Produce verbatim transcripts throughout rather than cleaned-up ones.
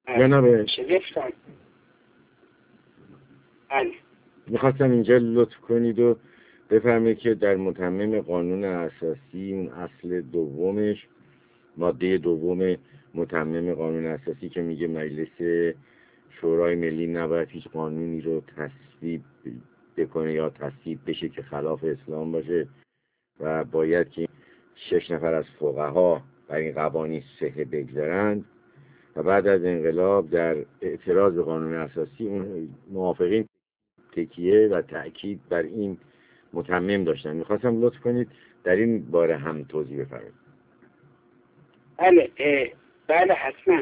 جناب شگفتان بله میخواستم اینجا لطف کنید و بفرمایید که در متمم قانون اساسی اون اصل دومش، ماده دوم متمم قانون اساسی که میگه مجلس شورای ملی نباید هیچ قانونی رو تصویب بکنه یا تصویب بشه که خلاف اسلام باشه و باید که شش نفر از فقها بر این قوانین صحه بگذارند و بعد از انقلاب در اعتراض به قانون اساسی اون موافقین تکیه و تأکید بر این متمم داشتن. میخواستم لطف کنید در این باره هم توضیح بفرمایید. بله بله حتما.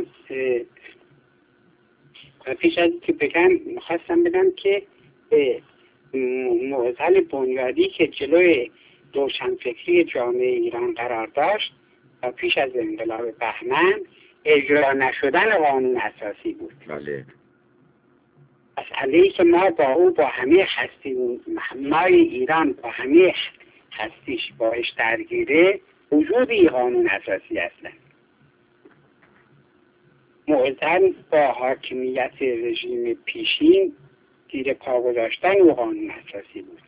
پیش از که بگم میخواستم بدم که معضل بنیادی که جلوی روشنفکری جامعه ایران قرار داشت و پیش از انقلاب بهمن اجرا نشدن قانون اساسی بود. بله. مسئله‌ای که ما با او با همه هستی مای ایران با همه هستیش باش درگیره وجود این قانون اساسی هستند. معضل با حاکمیت رژیم پیشین زیر پا گذاشتن او قانون اساسی بود.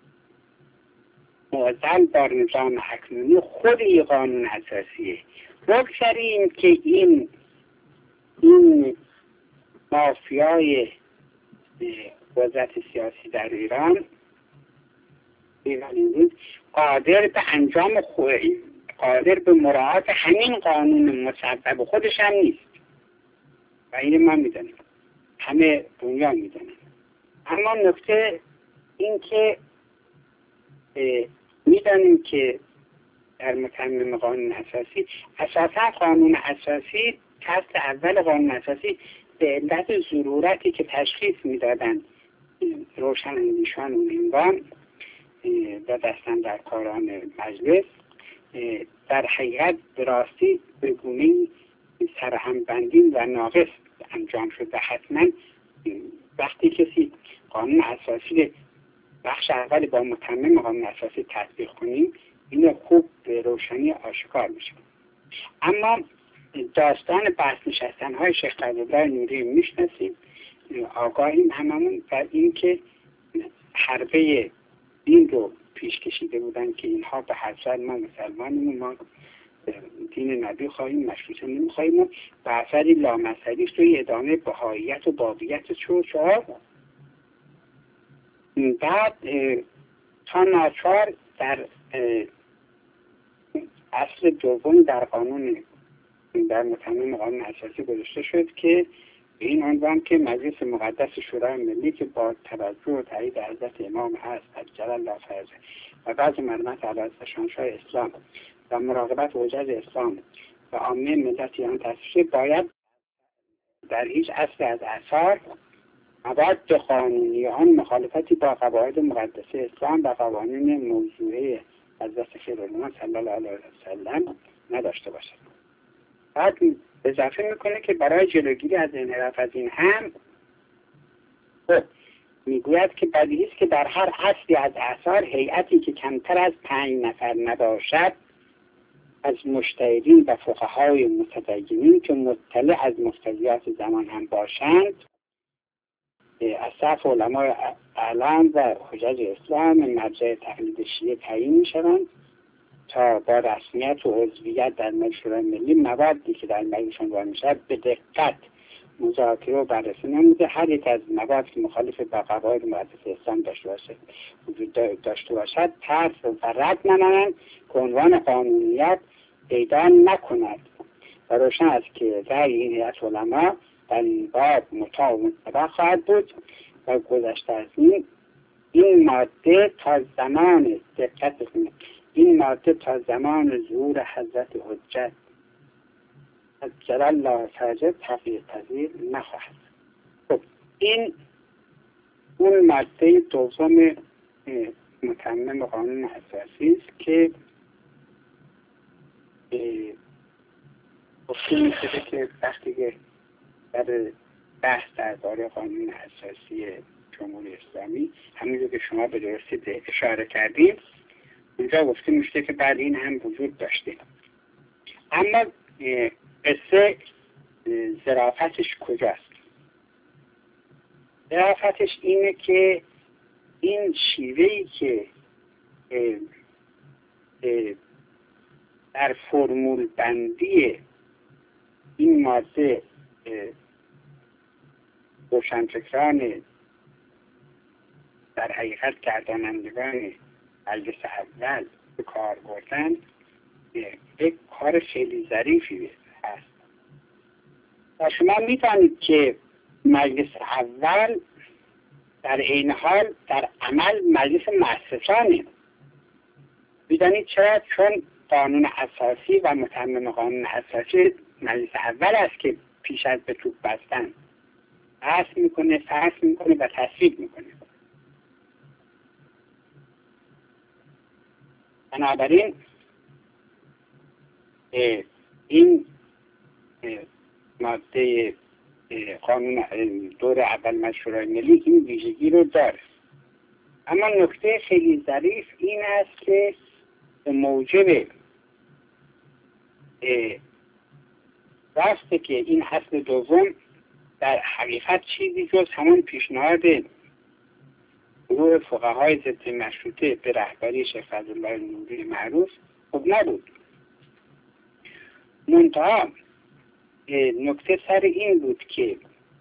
معضل با نظام اکنونی خود این قانون اساسیه. بگذاریم که این این مافیای قدرت سیاسی در ایران قادر به انجام خود قادر به مراعات همین قانون مسبب خودش هم نیست و این ما میدانیم، همه دنیا میدانیم. اما نکته این که میدانیم که در متمم قانون اساسی اساسا قانون اساسی تست اول قانون اساسی به علت ضرورتی که تشخیص میدادن روشناندیشان و منوان و دستن در کاران مجلس در حقیقت به راستی به گونه‌ای سرهمبندی و ناقص انجام شد و حتما وقتی کسی قانون اساسی بخش اول با متمم قانون اساسی تطبیق کنیم اینو خوب به روشنی آشکار میشه. اما داستان بحث نشستن های شیخ قدرالله نوری میشناسیم، آگاهیم هممون و این که حربه دین رو پیش کشیده بودن که اینها به هر صورت ما مسلمانیم، ما دین نبی خواهیم، مشروطه نمیخواهیم و به اثری لامذهبی توی ادامه بهاییت و بابیت چوچار. بعد تا ناچار در اصل دوم در قانون در متمم قانون اساسی گذاشته شد که این عنوان که مجلس مقدس شورای ملی که با توجه و تایید حضرت امام هست عجل الله فرجه و بعض مرمت علی حضرت شاهنشاه اسلام و مراقبت حجج اسلام و عامه ملت ایران تأسیس باید در هیچ اصل از اثار مواد قانونی آن مخالفتی با قواعد مقدسه اسلام و قوانین موضوعه حضرت خیرالله صلی الله علیه وسلم نداشته باشد. بعد اضافه میکنه که برای جلوگیری از انحراف از این هم میگوید که بدیهی است که در هر اصلی از اثار هیئتی که کمتر از پنج نفر نباشد از مجتهدین و فقهای متدینین که مطلع از مقتضیات زمان هم باشند از صف علمای اعلام و حجج اسلام مرجع تقلید شیعه تعیین میشوند تا با رسمیت و عضویت در مجلس شورای ملی موادی که در مجلس عنوان میشود به دقت مذاکره و بررسی نموده. هر یک از مواد که مخالف با قواعد مقدس اسلام داشته باشد وجود داشته باشد طرح و رد نمانند که عنوان قانونیت پیدا نکند و روشن است که رأی این هیئت علما در این باب مطاع و متبع خواهد بود و گذشته از این این ماده تا زمان دقت این ماده تا زمان ظهور حضرت حجت عجل الله فرجه تغییر پذیر نخواهد. خب این اون ماده دوم متمم قانون اساسی است که گفته میشه که وقتی که در بحث درباره قانون اساسی جمهوری اسلامی همونجور که شما به درستی اشاره کردید اونجا گفته میشه که بعد این هم وجود داشته. اما قصه ظرافتش کجاست؟ ظرافتش اینه که این شیوهی که اه اه در فرمول بندی این ماده روشنفکران در حقیقت گردانندگان مجلس اول به کار بردن یک کار خیلی ظریفی هست. و شما می‌دانید که مجلس اول در این حال در عمل مجلس مؤسسانه. می‌دانید چرا؟ چون قانون اساسی و متمم قانون اساسی مجلس اول است که پیش از به توپ بستن بحث میکنه، فحص میکنه و تصویب میکنه. بنابراین این ماده قانون دور اول از شورای ملی این ویژگی رو داره. اما نکته خیلی ظریف این است که به موجب راسته که این اصل دوم در حقیقت چیزی جز همون پیشنهاد گروه فقهای ضد مشروطه به رهبری شیخ فضلالله نوری معروف خوب نبود. منتها نکته سر این بود که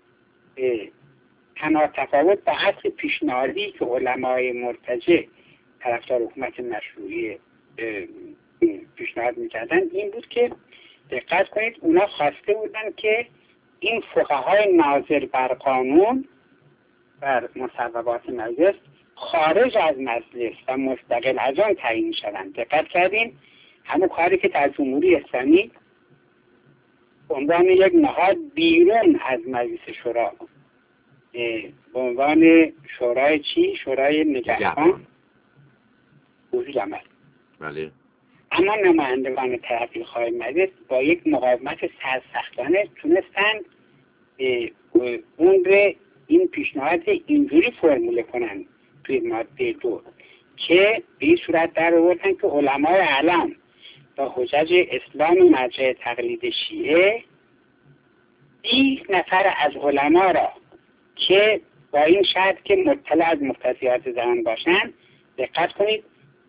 تنها تفاوت به اصل پیشنهادی که علمای مرتجع طرفدار حکومت مشروطه پیشنهاد میکردن این بود که دقت کنید اونا خواسته بودن که این فقهای ناظر بر قانون بر مصوبات مجلس خارج از مجلس و مستقل از آن تعیین شوند. دقت کردین همون کاری که در جمهوری اسلامی عنوان یک نهاد بیرون از مجلس شورا به عنوان شورای چی؟ شورای نگهبان وجود آمد. بله. اما نمایندگان ترقیخواه مجلس با یک مقاومت سرسختانه تونستن اون رو این پیشنهاد اینجوری فرموله کنن توی ماده دو که به این صورت در آوردن که علمای اعلام با حجج اسلام مرجع تقلید شیعه بیست نفر از علما را که با این شرط که مطلع از مقتضیات زمان باشن، دقت کنید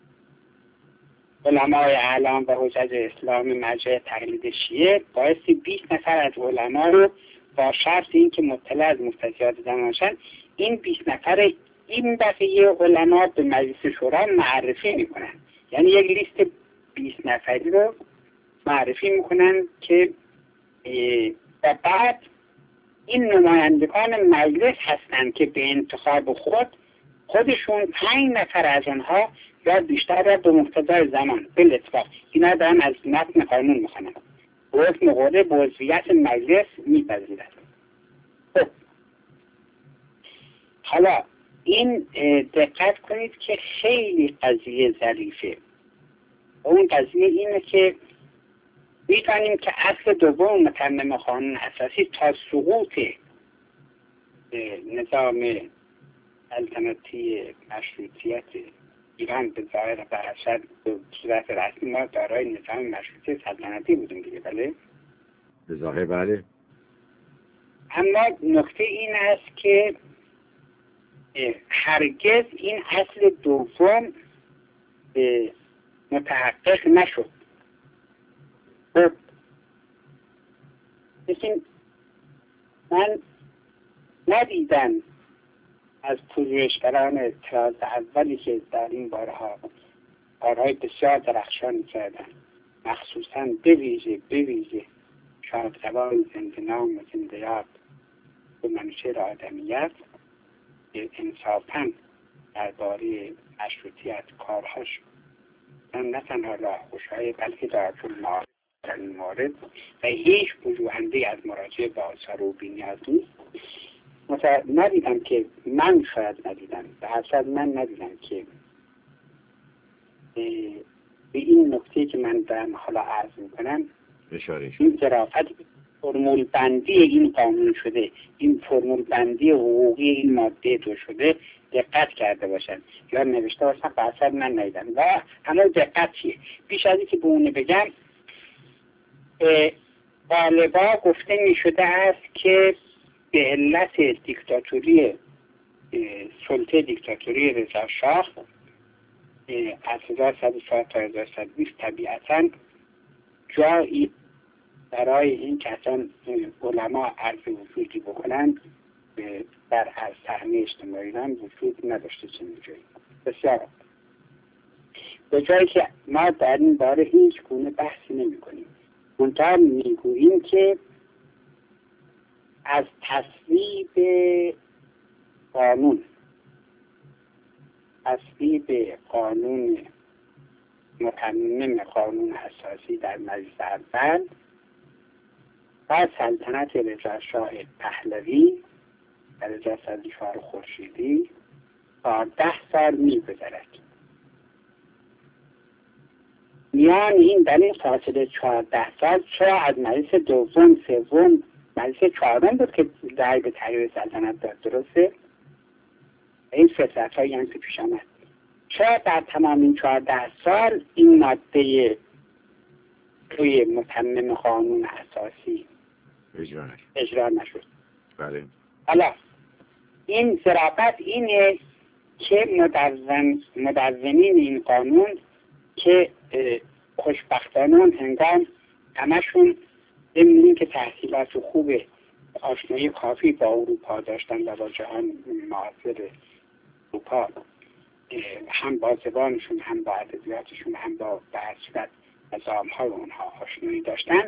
علمای اعلام و حجج اسلام مرجع تقلید شیعه بایستی بیست نفر از علما رو با شرط این که مطلع از مقتضیات زمان باشن، این بیست نفر این بقیه علما به مجلس شورا معرفی میکنن. یعنی یک لیست بیست نفری رو معرفی میکنن که و بعد این نمایندگان مجلس هستند که به انتخاب خود خودشون پنج نفر از آنها یا بیشتر را به مقتضای زمان به اتفاق اینا دارن از متن قانون میخونن به حکم قوله به عضویت مجلس میپذیرند. خب حالا این دقت کنید که خیلی قضیه ظریفه. اون قضیه اینه که می‌دانیم که اصل دوم متمم قانون اساسی تا سقوط نظام سلطنتی مشروطیت ایران به ظاهر برشد به صورت رسمی ما دارای نظام مشروطه سلطنتی بودیم دیگه، بله؟ به ظاهر بله. اما نکته این است که هرگز این اصل دوم متحقق نشد. خب لیکن من ندیدم از پژوهشگران طراز اولی که در این بارها کارهای بسیار درخشانی کردن، مخصوصاً به ویژه به ویژه شادروان زنده‌نام و زنده‌یاد به منوچهر آدمیت انصافاً درباره مشروطیت کارهاش نه تنها راهگشای بلکه در طول در این مورد و هیچ پژوهنده از مراجعه به آثار او بی‌نیاز نیست. ندیدم که من شاید ندیدم به حسب من ندیدم که به این نکته که من دارم حالا عرض میکنم این ظرافت فرمول بندی این قانون شده، این فرمول بندی حقوقی این ماده دو شده دقت کرده باشن یا نوشته باشن به حسب من ندیدم. و همون دقت چیه؟ پیش از اینکه به اون بگم غالبا گفته می شده است که به علت دیکتاتوری سلطه دیکتاتوری رضا شاه از هزار و صد و چهار تا هزار و صد و بیست طبیعتاً جایی برای این کسان علما عرض وجودی بکنند در صحنه اجتماعی ایران وجود نداشته. چنین جایی بسیار به جایی که ما در این باره هیچ گونه بحثی نمی کنیم، منتها می گوییم که از تصویب قانون تصویب قانون متمم قانون اساسی در مجلس اول و سلطنت رضا شاه پهلوی در هزار و سیصد و چهار خورشیدی تا ده سال می‌گذرد. میان این در این فاصله چهارده سال چرا از مجلس دوم سوم مجلس چهارم بود که رأی به تغییر سلطنت داد، درسته؟ این فطرت هایی هم که پیش آمد، چرا در تمام این چهارده سال این ماده توی متمم قانون اساسی اجرا, اجرا نشد؟ بله. حالا این ضرابت اینه که مدون مدونین این قانون که خوشبختانه هنگام همشون ببینیم که تحصیلات خوب آشنایی کافی با اروپا داشتن و با جهان معاصر اروپا، هم با زبانشون هم با ادبیاتشون هم با بحث نظام‌های اونها آشنایی داشتن.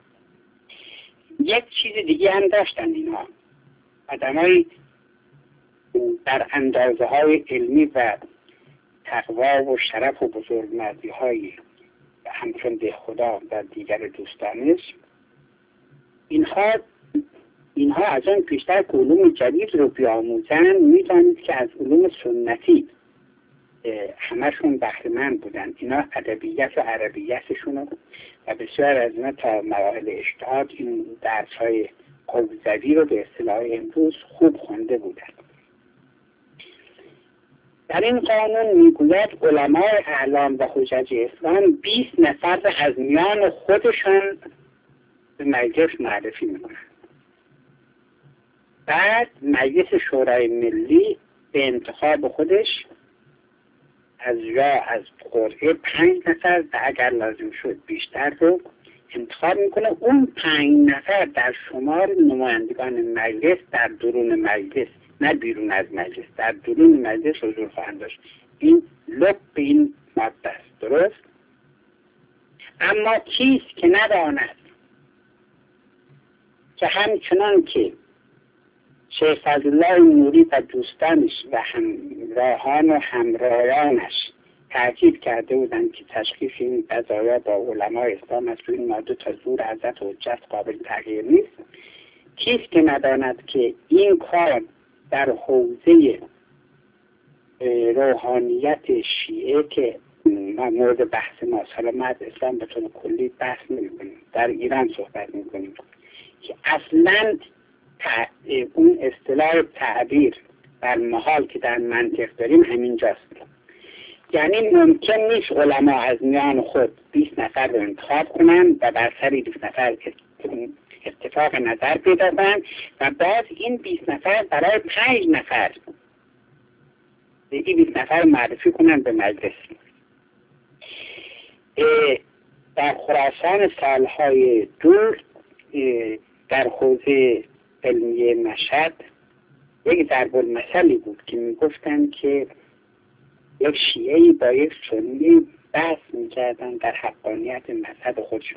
یک چیز دیگه هم داشتن اینا، آدمای در اندازه های علمی و تقوا و شرف و بزرگمردی های همچون ده خدا و دیگر دوستانش، اینها اینها از آن پیشتر که علوم جدید رو بیاموزن میدانید که از علوم سنتی همشون بهره‌مند بودن. اینا ادبیات و عربیتشون و بسیار از اینا تا مراحل اجتهاد این درس های قوزوی رو به اصطلاح امروز خوب خونده بودن. در این قانون میگوید علمای اعلام و حجج اسلام بیست نفر از میان خودشان به مجلس معرفی میکنن. بعد مجلس شورای ملی به انتخاب خودش از یا از قرعه پنج نفر و اگر لازم شد بیشتر رو انتخاب میکنه. اون پنج نفر در شمار نمایندگان مجلس در درون مجلس، نه بیرون از مجلس، در درون مجلس حضور خواهند داشت. این لب به این ماده است، درست؟ اما کیست که نداند که همچنان که شیخ فضلالله نوری و دوستانش و همراهان و همراهانش تاکید کرده بودند که تشخیص این قضایا با علمای اسلام از این ماده تا زور حضرت و حجت قابل تغییر نیست، کیست که نداند که این کار در حوزه روحانیت شیعه که مورد بحث ما سلامت اسلام به طور کلی بحث نمی‌کنیم، در ایران صحبت می‌کنیم که اصلاً اون اصطلاح تعبیر بر محال که در منطق داریم همینجاست. یعنی ممکن نیست علما از میان خود بیست نفر رو انتخاب کنن و بر سر بیست نفر اتفاق نظر پیدا کنن و بعد این بیست نفر برای پنج نفر این بیست نفر معرفی کنن به مجلس. در خراسان سالهای دور در حوزه علمیه مشهد یک ضرب المثلی بود که میگفتن که یک شیعه‌ای با یک سنی بحث میکردن در حقانیت مذهب خودشون.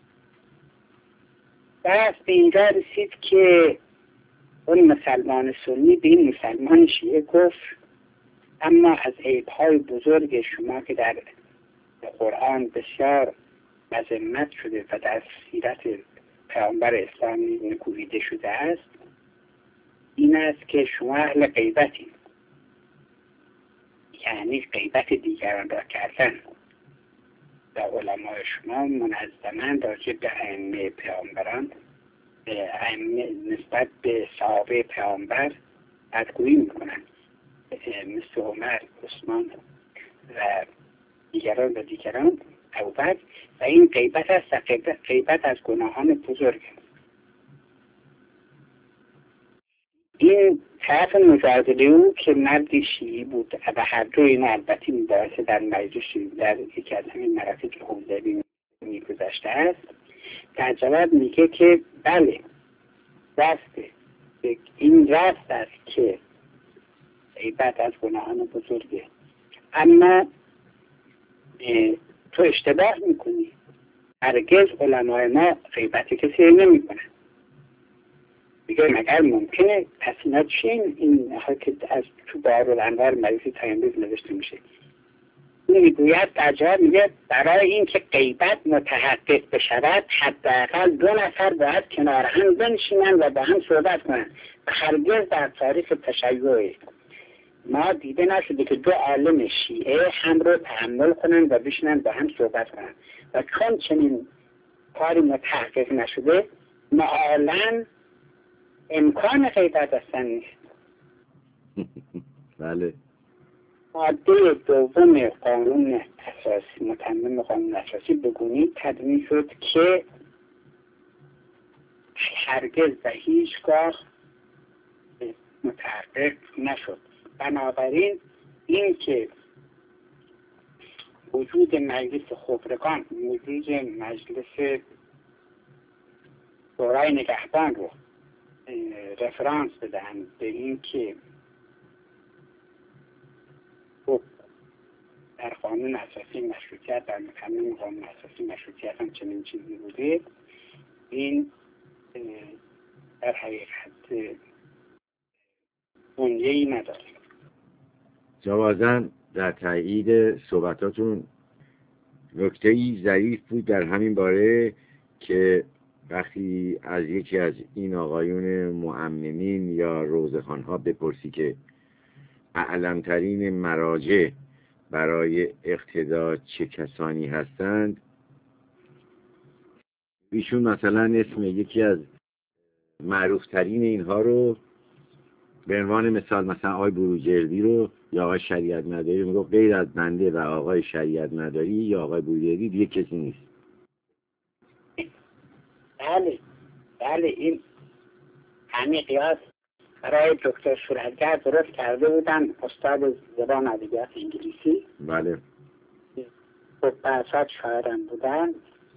بحث به اینجا رسید که اون مسلمان سنی به این مسلمان شیعه گفت اما از عیب‌های بزرگ شما که در قرآن بسیار مذمت شده و در سیرت پیامبر اسلامی نکوهیده شده است این است که شما اهل غیبتید، یعنی غیبت دیگران را کردن و علمای شما منظماً راجع به ائمه پیامبران ائمه نسبت به صحابه پیامبر بدگویی میکنن، مثل عمر، عثمان و دیگران و دیگران توبت و این غیبت است و غیبت, غیبت از گناهان بزرگ. این طرف مجادله او که مردی شیعی بود و هر دو این البته مباحثه در مجلس در یکی از همین مراکز حوزوی میگذشته است، در جواب میگه که بله راسته، این راست است که غیبت از گناهان بزرگه، اما تو اشتباه میکنی. هرگز علمای ما غیبت کسی نمی کنن. میگه مگر ممکنه؟ پس اینا چین این که از تو دارالانوار مریضی تایمبیز نوشته میشه. میگوید در جواب میگه برای اینکه غیبت متحقق بشود حداقل دو نفر باید کنار هم بنشینن و با هم صحبت کنن و هرگز در تاریخ تشیع ما دیده نشده که دو عالم شیعه هم رو تحمل کنن و بشینن با هم صحبت کنن و چون چنین کاری متحقق نشده معالاً امکان غیبت اصلا نیست. بله. ماده دوم قانون اساسی، متمم قانون اساسی بگونی تدوین شد که هرگز و هیچگاه متحقق نشد. بنابراین این که وجود مجلس خبرگان، وجود مجلس شورای نگهبان رو رفرانس بدن به این که در قانون اساسی مشروطیت، در متمم قانون اساسی مشروطیت هم چنین چیزی بوده، این در حقیقت بنیه‌ای نداره. جوازن در تایید صحبتاتون نکته‌ای ظریف بود در همین باره که وقتی از یکی از این آقایون مؤمنین یا روزخوان‌ها بپرسی که اعلم‌ترین مراجع برای اقتدا چه کسانی هستند، ایشون مثلا اسم یکی از معروفترین اینها رو به عنوان مثال مثلا آقای بروجردی رو یا آقای شریعت مداری رو میگفت غیر از بنده و آقای شریعت مداری یا آقای بروجردی دیگه کسی نیست. بله بله این همین قیاس برای دکتر صورتگر درست کرده بودن، استاد زبان ادبیات انگلیسی. بله. خب بعد شاعرم بودن،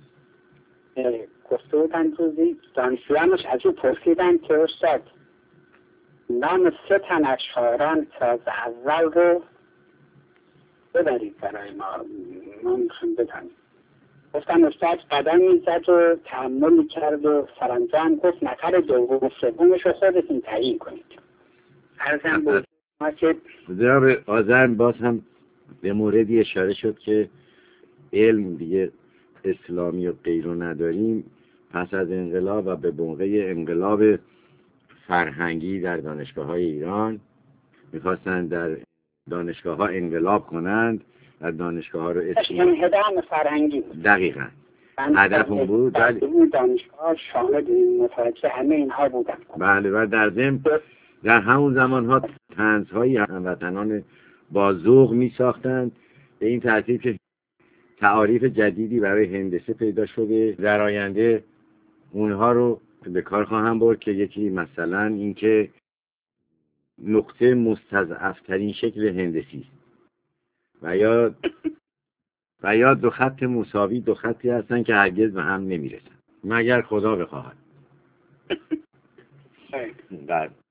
گفته بودن روزی دانشجویانش از او پرسیدن که استاد نام سه تن از شاعران فاز اول رو ببرید برای ما، ما میخوایم بدانیم. گفتن استاد قدم میزد و تحمل میکرد و سرانجام گفت نفر دوم و سومش رو خودتون تعیین کنید. عرضم بود ما که جناب آذر باز هم به موردی اشاره شد که علم دیگه اسلامی و غیرو نداریم. پس از انقلاب و به موقع انقلاب فرهنگی در دانشگاه‌های ایران میخواستن در دانشگاه‌ها انقلاب کنند و دانشگاه‌ها رو اسلامی انهدام فرهنگی بود. دقیقاً هدف اون بود. بله دانشگاه شامل متوجه همه اینها بودن. بله و در ضمن در همون زمان‌ها طنزهای هموطنان با ذوق می‌ساختند به این ترتیب که تعاریف جدیدی برای هندسه پیدا شده. در آینده اونها رو به کار خواهم برد که یکی مثلا اینکه نقطه مستضعف‌ترین شکل هندسی است و یا و یا دو خط مساوی، دو خطی هستن که هرگز به هم نمیرسن مگر خدا بخواهد.